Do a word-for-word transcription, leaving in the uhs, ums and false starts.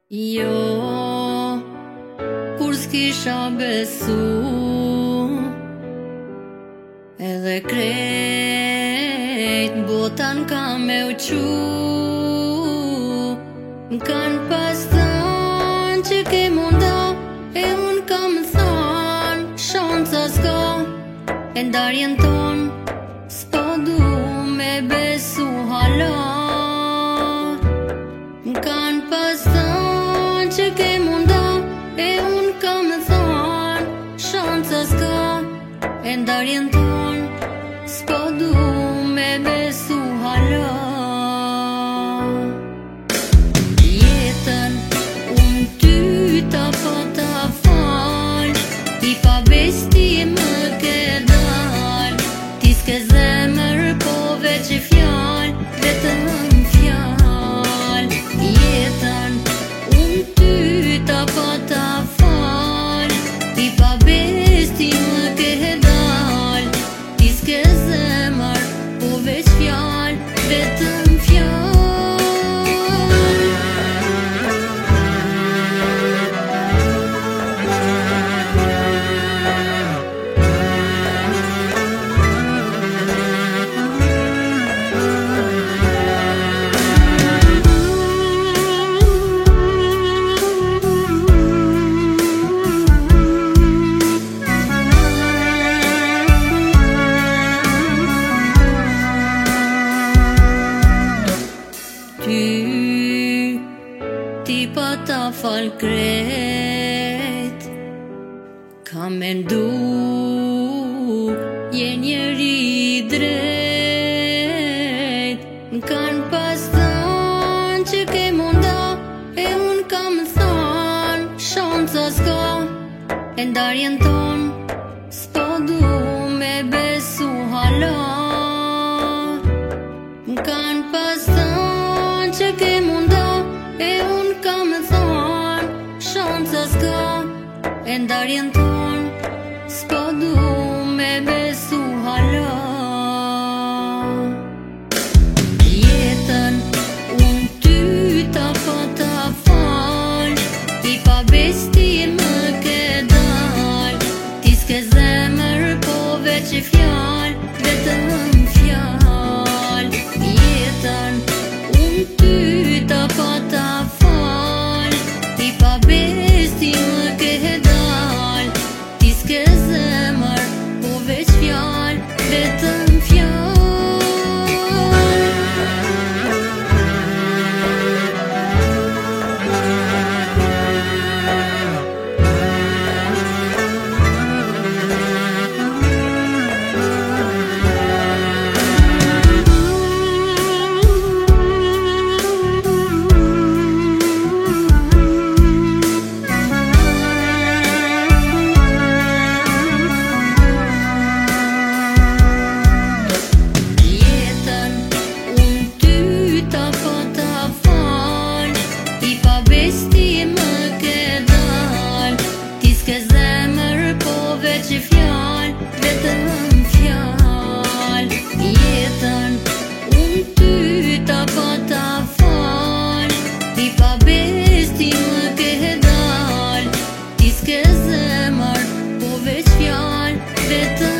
Jo, kur s'kisha besu, edhe krejt botan ka me u qu, m'kan pas than që ke munda, e unë kam than shanca s'ka, e ndarjen ton s'po du me besu hala. M'kan pas than që ke munda, e unë kam than shanca s'ka, e ndarjen ton s'po du me besu hala. Jetën unë ty ta po ta fal, i pa besti më ke dal, ti s'ke zemër po veç i fjal, vetëm fjal. Jetën unë ty ta po ta fal, i pa besti më ke dal, ti s'ke zemër po veç fjal, vetëm fjal. Ti pa ta fal krejt, ka mendu je njeri drejt. M'kan pas than që ke munda, e unë kam than shanca s'ka, e ndarjen ton s'po du me besu hala. M'kan pas than që ke munda, e unë kam than shanca s'ka, e ndarjen ton s'po du me besu hala. Jetën unë ty ta po ta fal, i pa besti më ke dal, ti s'ke zemër po veç i fjal, vetëm fjal. Jetën unë ty ta po ta fal, i pa besti më ke dal, ti s'ke zemër po veç fjal, vetëm fjal. Që fjal, vetëm fjal. Jetën unë ty ta po ta fal, i pa besti më ke dal, ti s'ke zemër po veç fjal, vetëm